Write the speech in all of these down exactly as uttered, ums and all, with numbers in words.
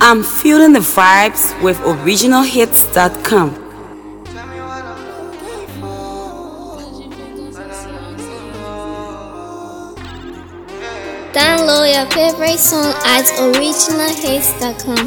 I'm feeling the vibes with original hits dot com. Download your favorite song at original hits dot com.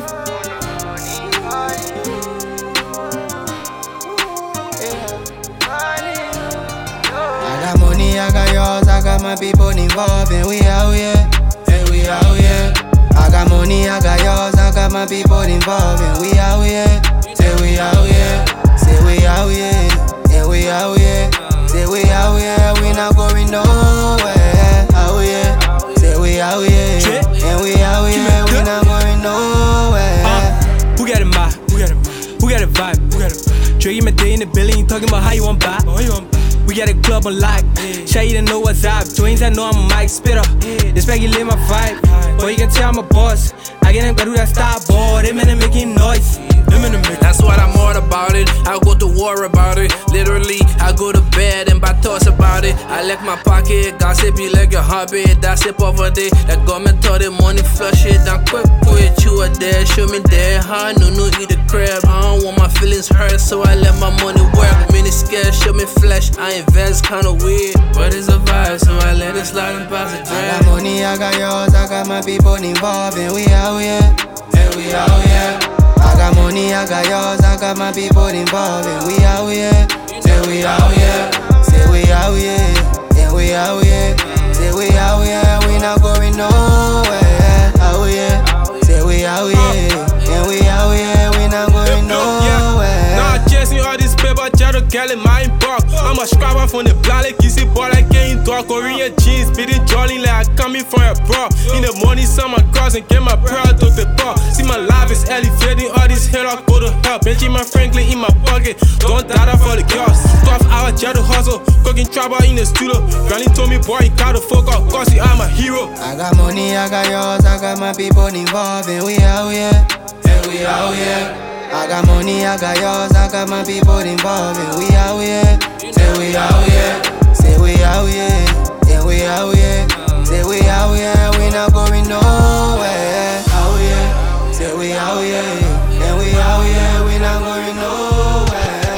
I got money, I got yours, I got my people involved, and we out here, and we out here. I got money, I got yours, I got my people involved, and we out here, and we out here. Say we out here, and we out here. Say we out here, we not going nowhere. Out here, say we out here, and we out here, we not going nowhere. Uh, who got a mind? Who got a mind? Who got a vibe? Who got a vibe? Dre my day in the building, talking about how you want buy. We got a club on lock. Shy you don't know what's up. Twins, I know I'm a mic spitter. This baggy live my vibe. Boy, you can tell I'm a boss. I get them, go do that style, boy. Them in the making noise. Them in the mix. That's what I'm all about it. I go to war about it. Literally, I go to bed and buy thoughts about it. I like my pocket, gossip, you like your hobby. That's it over there. That government told the money, flush it down quick, quick. You are there, show me there. Huh? No, no, eat the crab. I don't want my feelings hurt, so I let my money work. Mini scared, show me flesh. I invest kinda weird, but it's a vibe, so I let it slide and pass it. I got money, I got yours, I got my people involved, and we out here, and we out here. I got money, I got yours, I got my people involved, and we out here, and we out here. Say we out here, and we out here. Say we out here, we not going nowhere. Out here, say we out here, and we out here, we not going nowhere. Nah, chasing all this paper, try to get in my inbox. I'm a scrapper from the block, like you see, boy, like ain't dark. Korean jeans, spitting jolly like I coming from a bro. In the morning, summer cross and get my pearl to the bar. See, my life is elevating, all these hell I go to help. Benjamin Franklin in my pocket, don't die for the girls. twelve hours, try to hustle, cooking trouble in the studio. Granny told me, boy, you gotta focus, cause you are my hero. I got money, I got yours, I got my people involved, and we out here, and we out here. I got money, I got yours, I got my people involved, and we out here, and we out here. Say we out here, and we out here. Say we out here, we not going nowhere. Out here, say we out here, and we out here, we not going nowhere.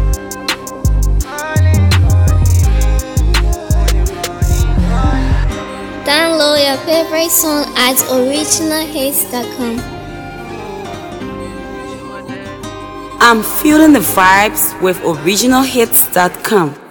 Download your favorite song at original hits dot com. I'm feeling the vibes with original hits dot com.